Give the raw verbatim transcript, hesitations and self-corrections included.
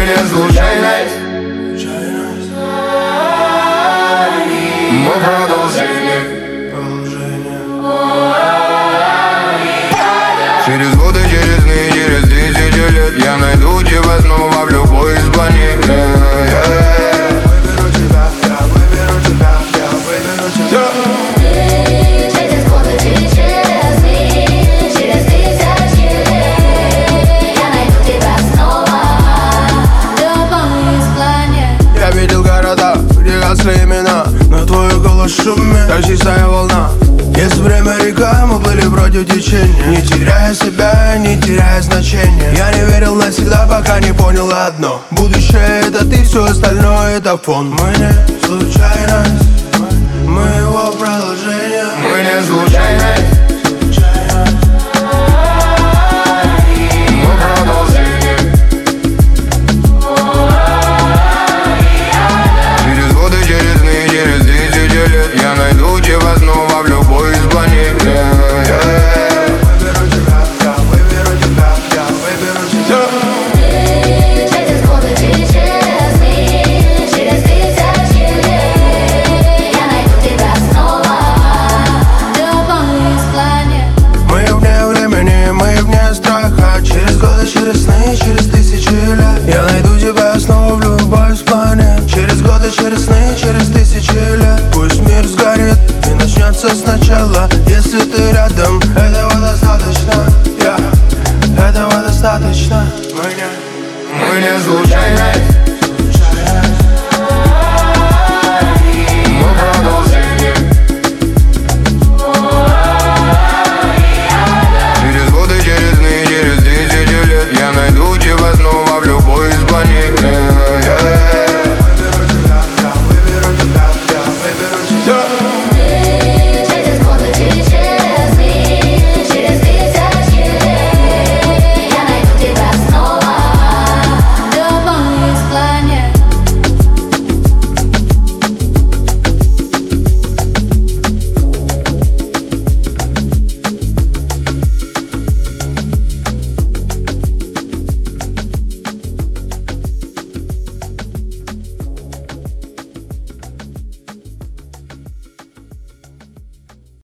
не случайность, мы продолжение. Через годы, через дни, через тысячи лет я найду тебя снова в любой из планет. Выберу тебя, я выберу тебя, я выберу тебя. Через годы, через дни, через тысячи лет я найду тебя снова в любой из планет. Я видел города, где гасли имена, но твой голос шумит, как чистая волна. Есть время река, мы плыли против течения, не теряя себя, не теряя значения. Я не верил навсегда, пока не понял одно: будущее — это ты, все остальное — это фон. Мы не случайность, мы его продолжение. Мы не случайность, мы продолжение. Через годы, через дни, через тысячи лет я найду тебя снова в любой из планет. Выберу тебя, я выберу тебя, я выберу тебя. Через годы, через дни, через тысячи лет я найду тебя снова в любой из планет. Мы вне времени, мы вне страха. Через годы, через сны, через тысячи лет я найду тебя снова в любой из планет. Через годы, через сны, через тысячи лет пусть мир сгорит и начнется сначала. Если ты рядом, этого достаточно, yeah. Этого достаточно. Мы не, мы не случайность.